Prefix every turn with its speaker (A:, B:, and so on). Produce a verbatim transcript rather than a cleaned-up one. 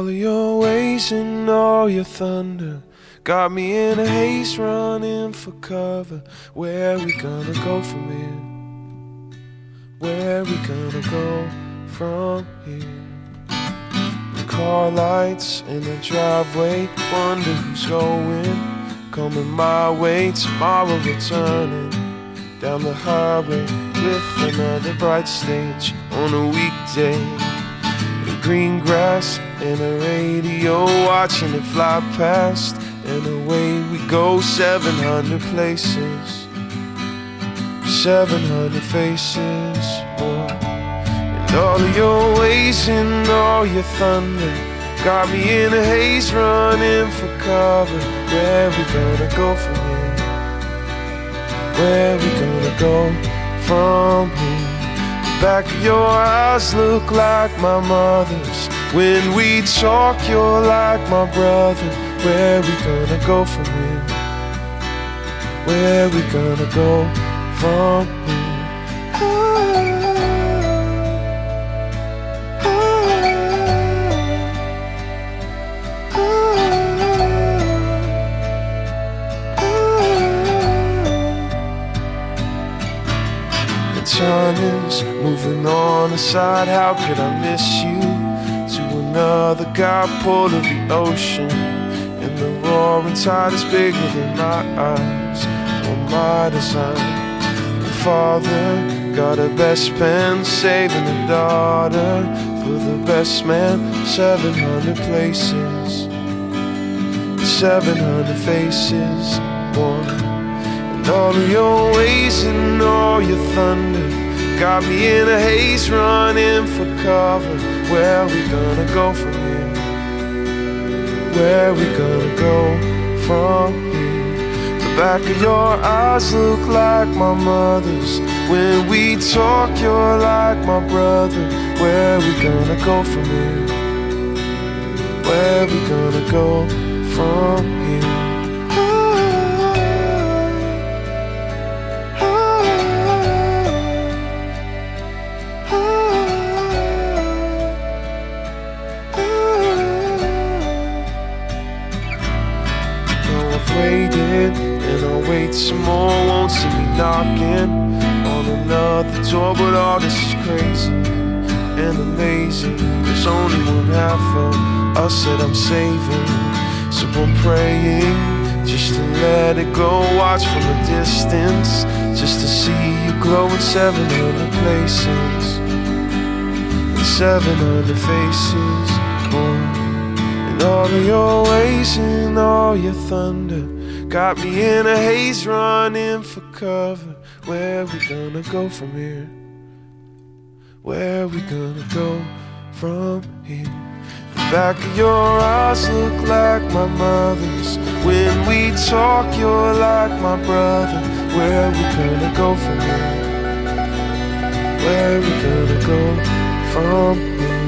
A: of your ways and all your thunder got me in a haze, running for cover. Where we gonna go from here? Where we gonna go from here? The car lights in the driveway, wonder who's going. Coming my way, tomorrow returning down the highway with another bright stage on a weekday. The green grass and a radio, watching it fly past, and away we go. Seven hundred places, seven hundred faces more. And all of your ways and all your thunder got me in a haze, running for cover. Where we gonna go from here? Where we gonna go from here? The back of your eyes look like my mother's. When we talk, you're like my brother. Where we gonna go from here? Where we gonna go from here? Time is moving on aside. How could I miss you? To another guy, pulled of the ocean, and the roaring tide is bigger than my eyes or my design. The father got a best pen, saving a daughter for the best man. Seven hundred places, seven hundred faces more. And all of your ways and all your thunder got me in a haze, running for cover. Where we gonna go from here? Where we gonna go from here? The back of your eyes look like my mother's. When we talk, you're like my brother. Where we gonna go from here? Where we gonna go from here? Waited and I'll wait some more. Won't see me knocking on another door, but all this is crazy and amazing. There's only one half of us that I'm saving, so I'm praying just to let it go. Watch from a distance just to see you glow in seven hundred places and seven hundred faces more. And all of your ways and all your thunder got me in a haze, running for cover. Where we gonna go from here? Where we gonna go from here? The back of your eyes look like my mother's. When we talk, you're like my brother. Where we gonna go from here? Where we gonna go from here?